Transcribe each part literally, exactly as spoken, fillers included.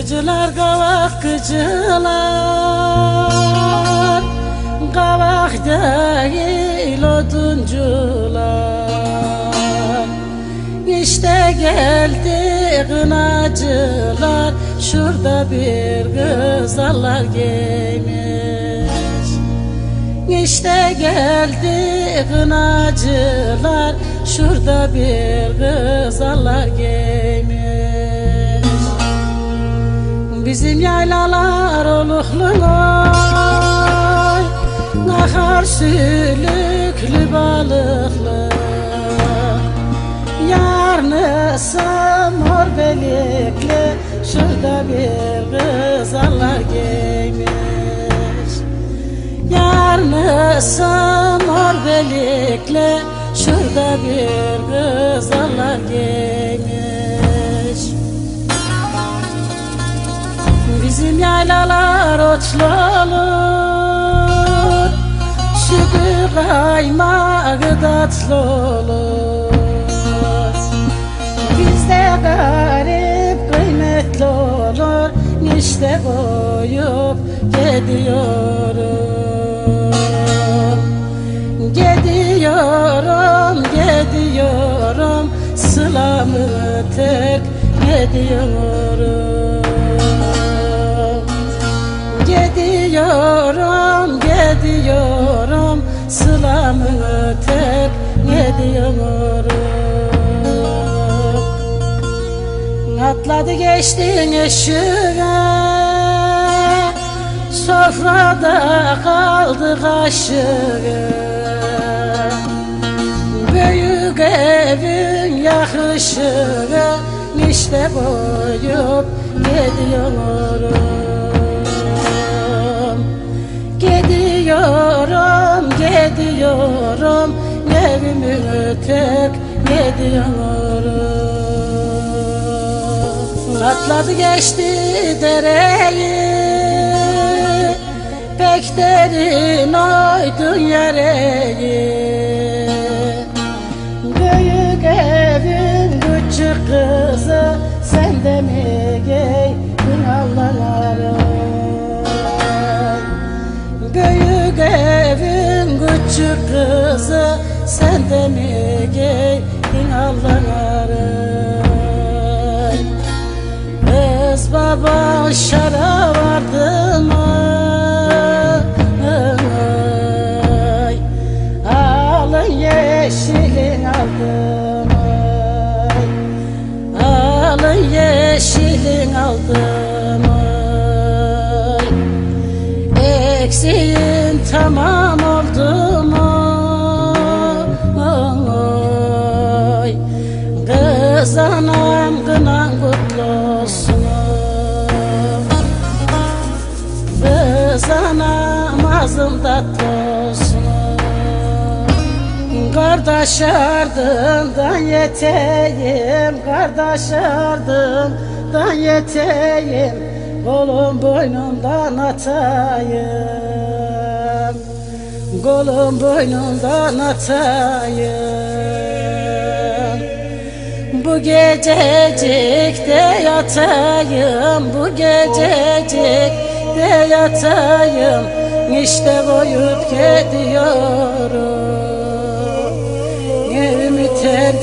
Kıcılar kavak kıcılar, kavak değil oduncular. İşte geldi kınacılar, şurada bir kızlar giymiş. İşte geldi kınacılar, şurada bir kızlar giymiş. Bizim yaylalar oluklu oy, akar sülüklü balıklı. Yarnısı mor belikli, şurada bir kızlar giymiş. Yarnısı mor belikli, şurada bir kızlar giymiş. Bizim yaylalar otlu olur, sütü kaymağı tatlı olur. Bizde garip kıymetli olur, işte koyup gidiyorum. Gidiyorum, gidiyorum, sılamı terk ediyorum. Gidiyorum, gidiyorum, sılamı terk ediyorum. Atladı geçtin eşiğe, sofrada kaldı kaşığı. Büyük evin yakışığı, işte koyup gidiyorum. Gidiyorum, gidiyorum, evimi terk ediyorum. Atladı geçti dereyi, pek derin oydun yereyi. Büyük evin küçük kızı, sen de mi giydin Allah'ları? Büyük evin küçük kızı, sen de mi giydin Allah'ları? Kız baba şara vardı mı? Alın yeşilin aldım, alın yeşilin aldım. Eksiğin tamam oldu mu? Kız anam kınan kutlu olsun. Kız anam ağzım tatlı olsun. Kardeş ardından yeteyim, kardeş ardından yeteyim, kolum boynumdan atayım, kolum boynumdan atayım. Bu gececikte yatayım, bu gececikte yatayım, işte koyup gidiyorum, evimi terk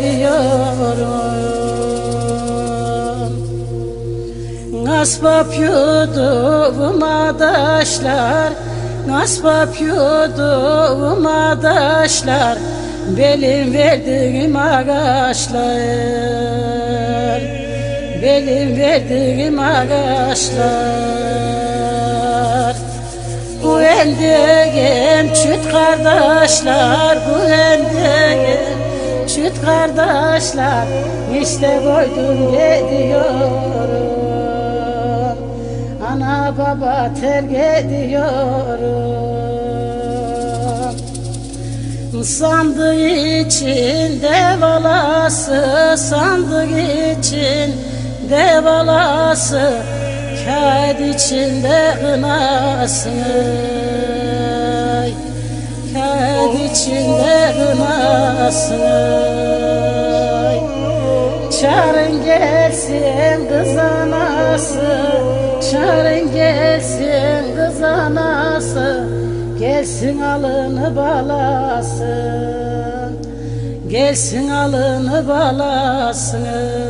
ediyorum. Asbap yudum adaşlar, asbap yudum adaşlar, belim verdiğim ağaçlar, belim verdiğim ağaçlar. Bu endiğim çüt kardeşler, bu endiğim çüt kardeşler, işte koydum gidiyorum, ana baba terk ediyorum. Sandık içinde valası, sandık içinde valası, kağıt içinde kınası, kağıt içinde kınası. Çağırın gelsin kız anası, çağırın gelsin kız anası, gelsin alını balasın, gelsin alını balasın.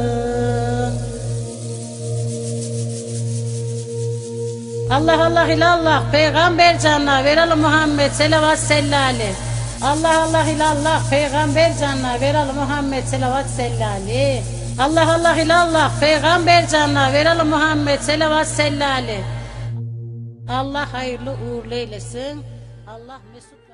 Allah Allah ilallah peygamber canına verelim Muhammed selavat sellali. Allah Allah ilallah peygamber canına verelim Muhammed selavat sellali. Allah Allah ilallah peygamber canına verelim Muhammed selavat sellali. Allah hayırlı uğurlu eylesin. Allah mesut